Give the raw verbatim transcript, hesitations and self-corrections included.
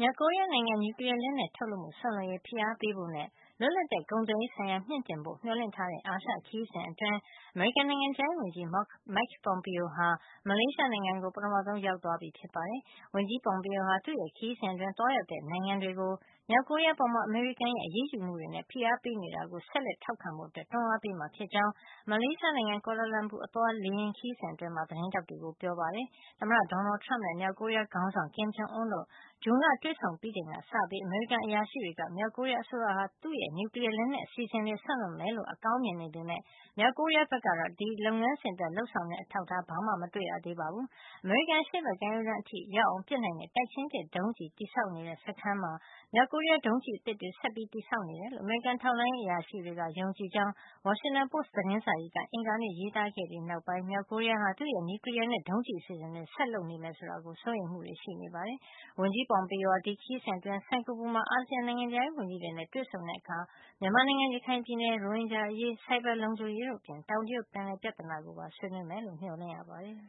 မြောက်ကိုရီးယားနိုင်ငံ နျူကလီးယားလက်နက်ထုတ်လုပ်မှု စွန့်လွှတ်ရေး ဖိအားပေးဖို့နဲ့ လွတ်လပ်တဲ့ ကုန်သွယ်ရေးဆိုင်ရာ မြှင့်တင်ဖို့ မျှော်လင့်ထားတဲ့ အာရှခရီးစဉ်အတွင်း အမေရိကန်နိုင်ငံခြားရေးဝန်ကြီး Mike Pompeo ဟာ မလေးရှားနိုင်ငံကို ပထမဆုံး ရောက်သွားပြီဖြစ်ပါတယ်။ ဝန်ကြီး Pompeo ဟာ သူ့ရဲ့ ခရီးစဉ်အတွင်း သွားရောက်တဲ့ နိုင်ငံတွေကို မြောက်ကိုရီးယားအပေါ် အမေရိကန်ရဲ့ အရေးယူမှုတွေနဲ့ ဖိအားပေးနေတာကို ဆက်လက်ထောက်ခံဖို့ တွန်းအားပေးမှာ ဖြစ်ကြောင်း မလေးရှားနိုင်ငံ ကွာလာလမ်ပူ အသွား လေယာဉ်ခရီးစဉ်အတွင်း သတင်းထောက်တွေကို ပြောပါတယ်။ သမ္မတ Donald Trump နဲ့ မြောက်ကိုရီးယားခေါင်းဆောင် Kim Jong Un တို့ ဇွန်လ တွေ့ဆုံပြီးချိန်ကစပြီး အမေရိကန်အရာရှိတွေက မြောက်ကိုရီးယားအစိုးရဟာ သူ့ရဲ့ နျူကလီးယားလက်နက် အစီအစဉ်တွေ စွန့်လွှတ်မယ်လို့ အကောင်းမြင်နေပေမယ့် မြောက်ကိုရီးယားဘက်ကတော့ ဒီလုပ်ငန်းစဉ်အတွက် လုပ်ဆောင်တဲ့ အထောက်အထား ဘာမှ မတွေ့ရသေးပါဘူး။ အမေရိကန် အရှေ့ဘက် ကမ်းရိုးတန်းအထိ ရောက်အောင် ပစ်နိုင်တဲ့ တိုက်ချင်းပစ် ဒုံးကျည်တည်ဆောက်နေတဲ့ စခန်းမှာ မြောက်ကိုရီးယား ဒုံးကျည်အသစ်တွေ ဆက်ပြီး တည်ဆောက်နေတယ်လို့ အမေရိကန် ထောက်လှမ်းရေး အရာရှိတွေက ယုံကြည်ကြောင်း Washington Post သတင်းစာကြီးက အင်္ဂါနေ့ ရေးသားခဲ့ပြီးနောက်ပိုင်း မြောက်ကိုရီးယားဟာ သူ့ရဲ့ နျူကလီးယားနဲ့ ဒုံးကျည်အစီအစဉ်တွေ ဆက်လုပ်နေမယ် ဆိုတာကို စိုးရိမ်မှုတွေ ရှိနေပါတယ်။ ဝန်ကြီး Pompeo ဟာ ဒီခရီးစဉ်အတွင်း စင်္ကာပူမှာ အာဆီယံ နိုင်ငံခြားရေးဝန်ကြီးတွေနဲ့ တွေ့ဆုံတဲ့အခါ မြန်မာနိုင်ငံ ရခိုင်ပြည်နယ်၊ ရိုဟင်ဂျာအရေး၊ ဆိုင်ဘာလုံခြုံရေးတို့အပြင် တောင်တရုတ်ပင်လယ် ပြဿနာကိုပါ ဆွေးနွေးမယ်လို့ မျှော်လင့်ရပါတယ်